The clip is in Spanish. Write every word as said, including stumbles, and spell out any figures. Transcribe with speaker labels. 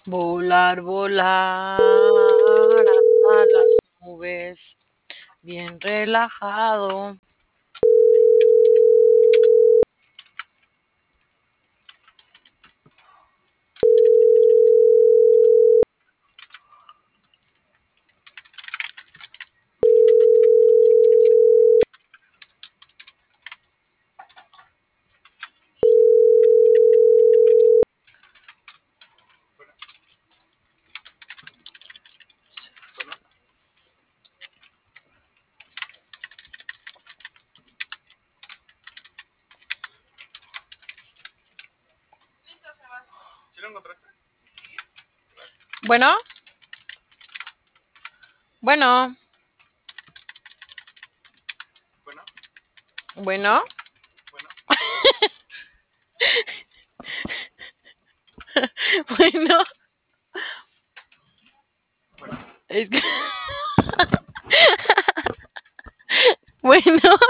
Speaker 1: Volar, volar hasta las nubes, bien relajado. Bueno, bueno, bueno, bueno, es que, bueno.